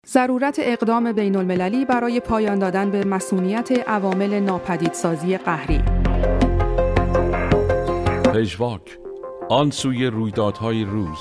ضرورت اقدام بین‌المللی برای پایان دادن به مصونیت عوامل ناپدیدسازی قهری. پژواک، آن سوی رویدادهای روز.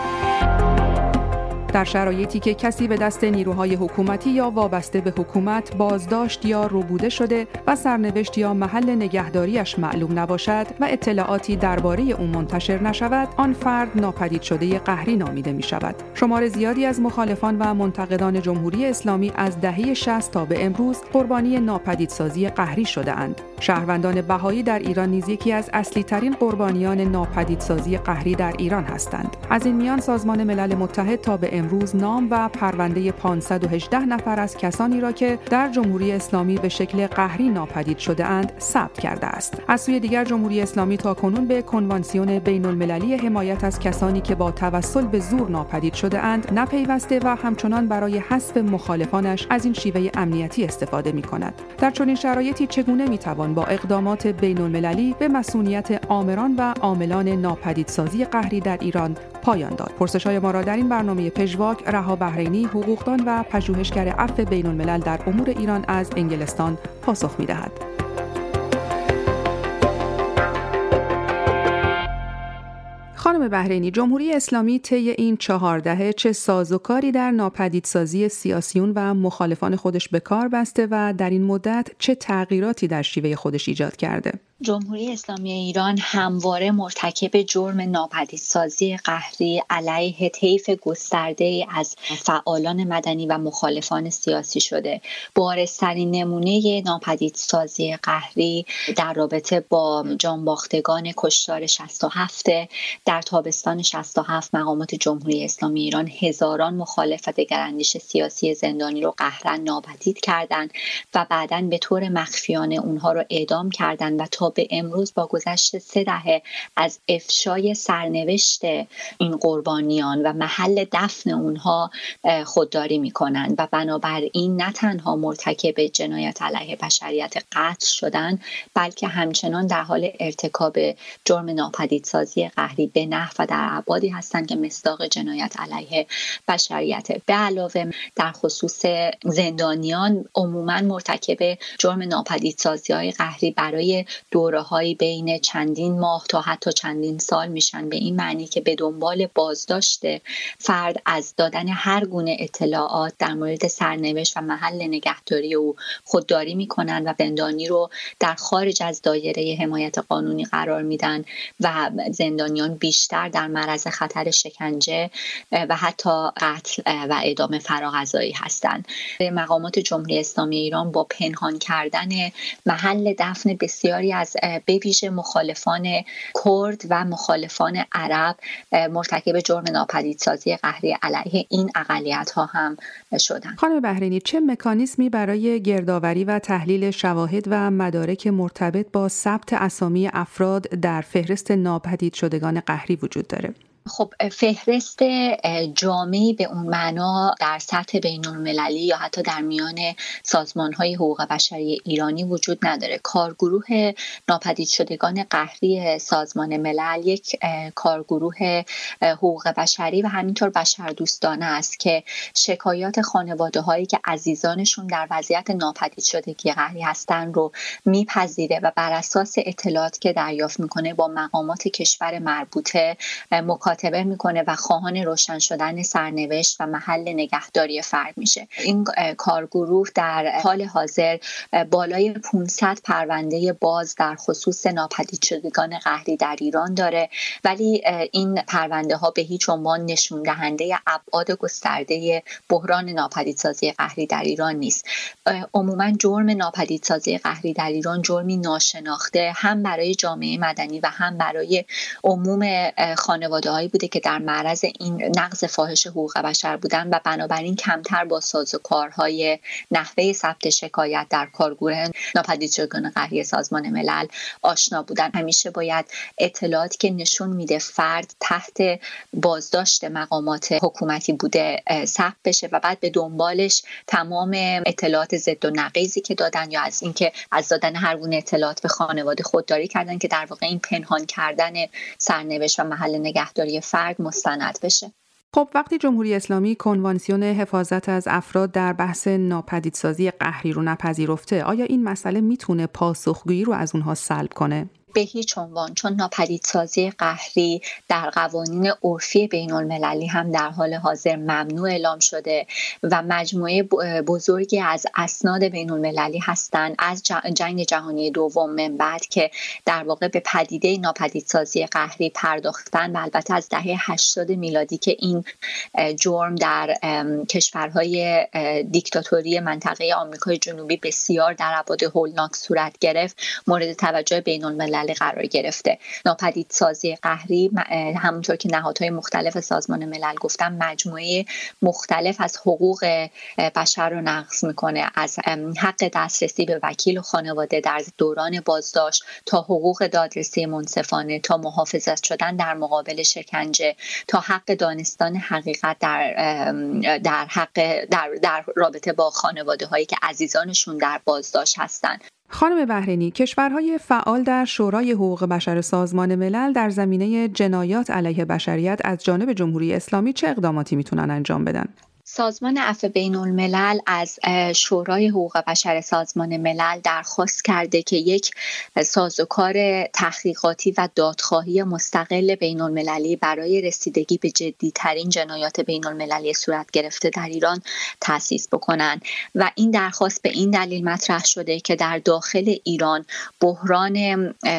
در شرایطی که کسی به دست نیروهای حکومتی یا وابسته به حکومت بازداشت یا ربوده شده و سرنوشت یا محل نگهداریش معلوم نباشد و اطلاعاتی درباره او منتشر نشود، آن فرد ناپدید شده قهری نامیده می شود. شمار زیادی از مخالفان و منتقدان جمهوری اسلامی از دهه 60 تا به امروز قربانی ناپدیدسازی قهری شده اند. شهروندان بهایی در ایران نیز یکی از اصلی ترین قربانیان ناپدیدسازی قهری در ایران هستند. از این میان سازمان ملل متحد تا به امروز نام و پرونده 518 نفر از کسانی را که در جمهوری اسلامی به شکل قهری ناپدید شده اند ثبت کرده است. از سوی دیگر جمهوری اسلامی تاکنون به کنوانسیون بین‌المللی حمایت از کسانی که با توسل به زور ناپدید شده اند نپیوسته و همچنان برای حذف مخالفانش از این شیوه امنیتی استفاده می‌کند. در چنین شرایطی چگونه می‌توان با اقدامات بین‌المللی به مصونیت آمران و عاملان ناپدیدسازی قهری در ایران پایان داد؟ پرسش‌های ما را در این برنامه پژواک رها بحرینی، حقوقدان و پژوهشگر عفو بین‌الملل در امور ایران از انگلستان پاسخ می‌دهد. خانم بحرینی، جمهوری اسلامی طی این 4 دهه چه سازوکاری در ناپدیدسازی سیاسیون و مخالفان خودش به کار بسته و در این مدت چه تغییراتی در شیوه خودش ایجاد کرده؟ جمهوری اسلامی ایران همواره مرتکب جرم ناپدیدسازی قهری علیه طیف گسترده از فعالان مدنی و مخالفان سیاسی شده. بارزترین نمونه ناپدیدسازی قهری در رابطه با جانباختگان کشتار 67 در تابستان 67 مقامات جمهوری اسلامی ایران هزاران مخالف و دگراندیش سیاسی زندانی رو قهرا ناپدید کردند و بعداً به طور مخفیانه اونها رو اعدام کردند و تا به امروز با گذشت 3 دهه از افشای سرنوشت این قربانیان و محل دفن اونها خودداری میکنند و بنابراین نه تنها مرتکب جنایت علیه بشریت قتل شدند، بلکه همچنان در حال ارتکاب جرم ناپدیدسازی قهری به نحو و در ابعادی هستند که مصداق جنایت علیه بشریت. به علاوه در خصوص زندانیان عموما مرتکب جرم ناپدیدسازی‌های قهری برای دوره‌های بین چندین ماه تا حتی چندین سال میشن، به این معنی که به دنبال بازداشت فرد از دادن هر گونه اطلاعات در مورد سرنوشت و محل نگهداری او خودداری میکنن و زندانی رو در خارج از دایره حمایت قانونی قرار میدن و زندانیان بیشتر در معرض خطر شکنجه و حتی قتل و اعدام فراغذایی هستند. مقامات جمهوری اسلامی ایران با پنهان کردن محل دفن بسیاری از به ویژه مخالفان کرد و مخالفان عرب مرتکب جرم ناپدیدسازی قهری علیه این اقلیت‌ها هم شدند. خانم بحرینی، چه مکانیزمی برای گردآوری و تحلیل شواهد و مدارک مرتبط با ثبت اسامی افراد در فهرست ناپدید شدگان قهری وجود داره؟ خب فهرست جامعی به اون معنا در سطح بین‌المللی یا حتی در میان سازمان‌های حقوق بشری ایرانی وجود نداره. کارگروه ناپدید شدگان قهری سازمان ملل یک کارگروه حقوق بشری و همینطور بشردوستانه است که شکایات خانواده‌هایی که عزیزانشون در وضعیت ناپدید شدگی قهری هستن رو میپذیره و بر اساس اطلاعاتی که دریافت میکنه با مقامات کشور مربوطه مکاتبه میکنه و خواهان روشن شدن سرنوشت و محل نگهداری فرد میشه. این کارگروه در حال حاضر بالای 500 پرونده باز در خصوص ناپدید شدگان قهری در ایران داره، ولی این پرونده ها به هیچ عنوان نشون دهنده ابعاد گسترده بحران ناپدیدسازی قهری در ایران نیست. عموما جرم ناپدیدسازی قهری در ایران جرمی ناشناخته هم برای جامعه مدنی و هم برای عموم خانواده‌هایی بوده که در معرض این نقض فاحش حقوق بشر بودن و بنابراین کمتر با سازوکارهای نحوه ثبت شکایت در کارگروه ناپدید شدگان قهری سازمان ملل آشنا بودن. همیشه باید اطلاعاتی که نشون میده فرد تحت بازداشت مقامات حکومتی بوده ثبت بشه و بعد به دنبالش تمام اطلاعات ضد و نقیضی که دادن یا از اینکه از دادن هر گونه اطلاعات به خانواده خودداری کردن که در واقع این پنهان کردن سرنوشت و محل نگهداری فرد مستند بشه. خب وقتی جمهوری اسلامی کنوانسیون حفاظت از افراد در بحث ناپدیدسازی قهری رو نپذیرفته، آیا این مسئله میتونه پاسخگویی رو از اونها سلب کنه؟ به هیچ عنوان، چون ناپدیدسازی قهری در قوانین عرفی بین‌المللی هم در حال حاضر ممنوع اعلام شده و مجموعه بزرگی از اسناد بین‌المللی هستند از جنگ جهانی دوم من بعد که در واقع به پدیده ناپدیدسازی قهری پرداختن و البته از دهه 80 میلادی که این جرم در کشورهای دیکتاتوری منطقه آمریکای جنوبی بسیار در ابعاد هولناک صورت گرفت مورد توجه بین‌المللی قرار گرفته. ناپدیدسازی قهری همونطور که نهادهای مختلف سازمان ملل گفتن مجموعه مختلف از حقوق بشر رو نقض میکنه، از حق دسترسی به وکیل و خانواده در دوران بازداشت تا حقوق دادرسی منصفانه تا محافظت شدن در مقابل شکنجه تا حق دانستن حقیقت در رابطه با خانواده هایی که عزیزانشون در بازداشت هستند. خانم بحرینی، کشورهای فعال در شورای حقوق بشر سازمان ملل در زمینه جنایات علیه بشریت از جانب جمهوری اسلامی چه اقداماتی میتونن انجام بدن؟ سازمان عفو بین‌الملل از شورای حقوق بشر سازمان ملل درخواست کرده که یک سازوکار تحقیقاتی و دادخواهی مستقل بین‌المللی برای رسیدگی به جدی‌ترین جنایات بین‌المللی صورت گرفته در ایران تأسیس بکنند و این درخواست به این دلیل مطرح شده که در داخل ایران بحران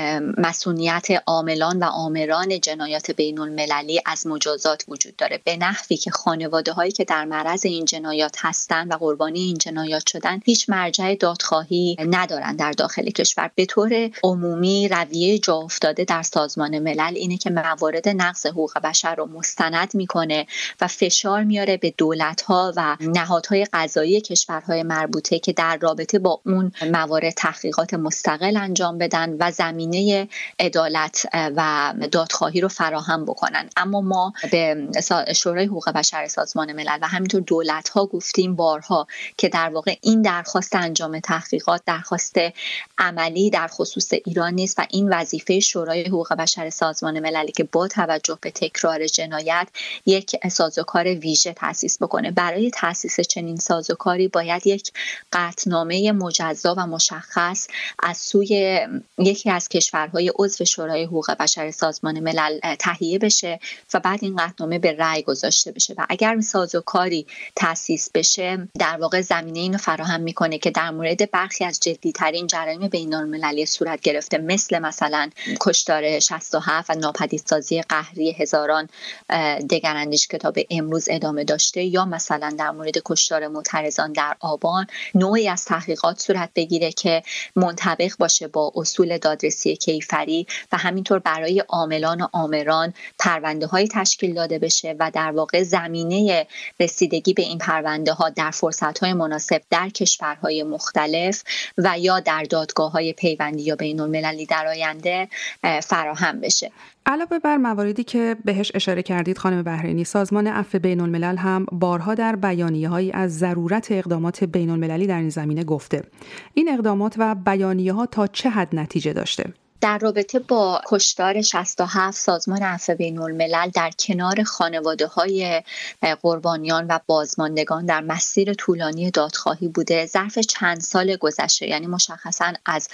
مسئولیت عاملان و آمران جنایات بین‌المللی از مجازات وجود داره، به نحوی که خانواده‌هایی که در معرض این جنایات هستند و قربانی این جنایات شدن هیچ مرجع دادخواهی ندارند در داخل کشور. به طور عمومی رویه جا افتاده در سازمان ملل اینه که موارد نقض حقوق بشر رو مستند میکنه و فشار میاره به دولت‌ها و نهادهای قضایی کشورهای مربوطه که در رابطه با اون موارد تحقیقات مستقل انجام بدن و زمینه عدالت و دادخواهی رو فراهم بکنن. اما ما به شورای حقوق بشر سازمان ملل و همینطور دولت‌ها گفتیم بارها که در واقع این درخواست انجام تحقیقات درخواست عملی در خصوص ایران نیست و این وظیفه شورای حقوق بشر سازمان مللی که با توجه به تکرار جنایت یک سازوکار ویژه تأسیس بکنه. برای تأسیس چنین سازوکاری باید یک قطعنامه مجزا و مشخص از سوی یکی از کشورهای عضو شورای حقوق بشر سازمان ملل تهیه بشه و بعد این قطعنامه به رأی گذاشته بشه و اگر سازوکاری تأسیس بشه در واقع زمینه اینو فراهم میکنه که در مورد برخی از جدی‌ترین جرایم بین‌المللی صورت گرفته مثلا کشتار 67 و ناپدیدسازی قهری هزاران دگراندیش که تا به امروز ادامه داشته یا مثلا در مورد کشتار معترضان در آبان نوعی از تحقیقات صورت بگیره که منطبق باشه با اصول دادرسی کیفری و همینطور برای عاملان و آمران پرونده‌های تشکیل داده بشه و در واقع زمینه رسیدگی به این پرونده ها در فرصت‌های مناسب در کشورهای مختلف و یا در دادگاه‌های پیوندی یا بین‌المللی در آینده فراهم بشه. علاوه بر مواردی که بهش اشاره کردید خانم بحرینی، سازمان عفو بین‌الملل هم بارها در بیانیه‌هایی از ضرورت اقدامات بین‌المللی در این زمینه گفته. این اقدامات و بیانیه‌ها تا چه حد نتیجه داشته؟ در رابطه با کشتار 67 سازمان عفو بین‌الملل در کنار خانواده‌های قربانیان و بازماندگان در مسیر طولانی دادخواهی بوده. ظرف چند سال گذشته یعنی مشخصاً از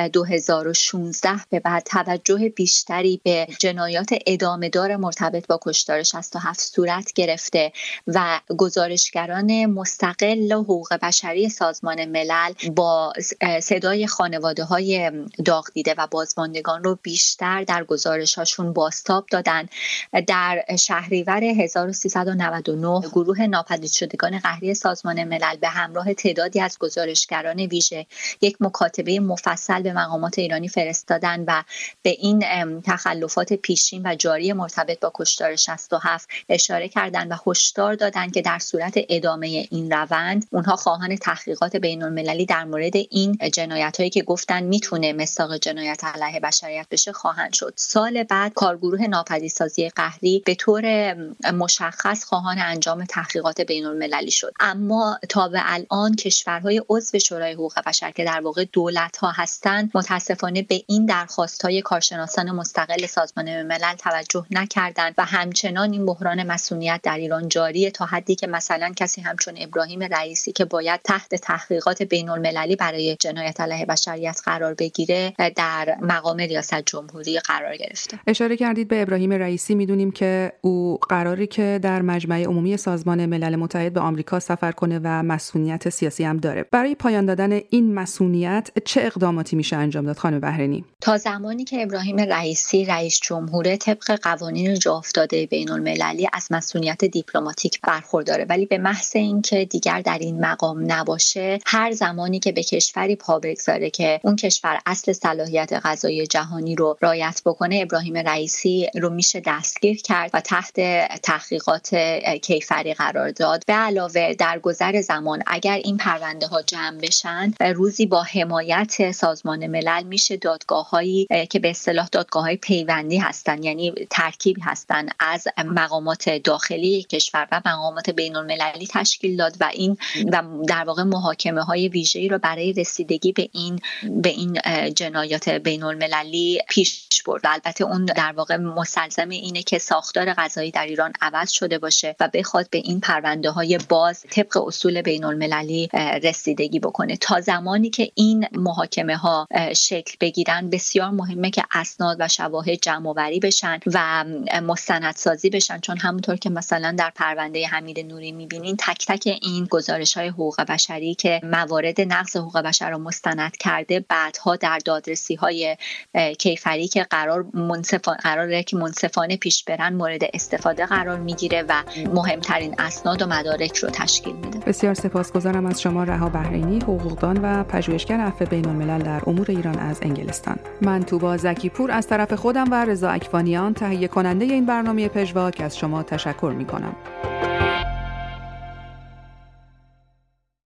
2016 به بعد توجه بیشتری به جنایات ادامه‌دار مرتبط با کشتار 67 صورت گرفته و گزارشگران مستقل حقوق بشری سازمان ملل با صدای خانواده‌های داغ دیده و بازماندگان رو بیشتر در گزارش‌هاشون بازتاب دادن. در شهریور 1399 گروه ناپدید شدگان قهری سازمان ملل به همراه تعدادی از گزارشگران ویژه یک مکاتبه مفصل به مقامات ایرانی فرستادن و به این تخلفات پیشین و جاری مرتبط با کشتار 67 اشاره کردند و هشدار دادند که در صورت ادامه این روند اونها خواهان تحقیقات بین‌المللی در مورد این جنایت‌هایی که گفتن میتونه مصداق جنایت علیه علیه بشریت بشه خواهند شد. سال بعد کارگروه ناپدیدسازی قهری به طور مشخص خواهان انجام تحقیقات بین‌المللی شد، اما تا به الان کشورهای عضو شورای حقوق بشر که در واقع دولت‌ها هستند متاسفانه به این درخواست‌های کارشناسان مستقل سازمان ملل توجه نکردند و همچنان این بحران مسئولیت در ایران جاریه، تا حدی که مثلا کسی همچون ابراهیم رئیسی که باید تحت تحقیقات بین‌المللی برای جنایت علیه بشریت قرار بگیره در مقام ریاست جمهوری قرار گرفته. اشاره کردید به ابراهیم رئیسی. میدونیم که او قراری که در مجمع عمومی سازمان ملل متحد به آمریکا سفر کنه و مسئولیت سیاسی هم داره. برای پایان دادن این مسئولیت چه اقداماتی میشه انجام داد خانم بحرینی؟ تا زمانی که ابراهیم رئیسی رئیس جمهور طبق قوانین جا افتاده بین‌المللی از مسئولیت دیپلماتیک برخورداره، ولی به محض اینکه دیگر در این مقام نباشه، هر زمانی که به کشوری پا بگذاره که اون کشور اصل صلاحیت قضایی جهانی رو رعایت بکنه، ابراهیم رئیسی رو میشه دستگیر کرد و تحت تحقیقات کیفری قرار داد. به علاوه در گذر زمان اگر این پرونده ها جمع بشن، روزی با حمایت سازمان ملل میشه دادگاه‌هایی که به اصطلاح دادگاه‌های پیوندی هستن، یعنی ترکیبی هستن از مقامات داخلی کشور و مقامات بین‌المللی تشکیل داد و این و در واقع محاکمه‌های ویژه‌ای رو برای رسیدگی به این جنایات بین‌المللی پیش برد. البته اون در واقع مستلزم اینه که ساختار قضایی در ایران عوض شده باشه و بخواد به این پرونده‌های باز طبق اصول بین‌المللی رسیدگی بکنه. تا زمانی که این محاکمه‌ها شکل بگیرن بسیار مهمه که اسناد و شواهد جمع‌آوری بشن و مستندسازی بشن، چون همونطور که مثلا در پرونده حمید نوری می‌بینین تک تک این گزارش‌های حقوق بشری که موارد نقض حقوق بشر رو مستند کرده بعدها در دادرسی‌های کیفری که قراره که منصفانه پیش برن مورد استفاده قرار میگیره و مهمترین اسناد و مدارک رو تشکیل میده. بسیار سپاسگزارم از شما رها بحرینی، حقوقدان و پژوهشگر عفو بین‌الملل در امور ایران از انگلستان. من توبا زکی‌پور از طرف خودم و رضا اکوانیان تهیه کننده این برنامه پژواک از شما تشکر میکنم.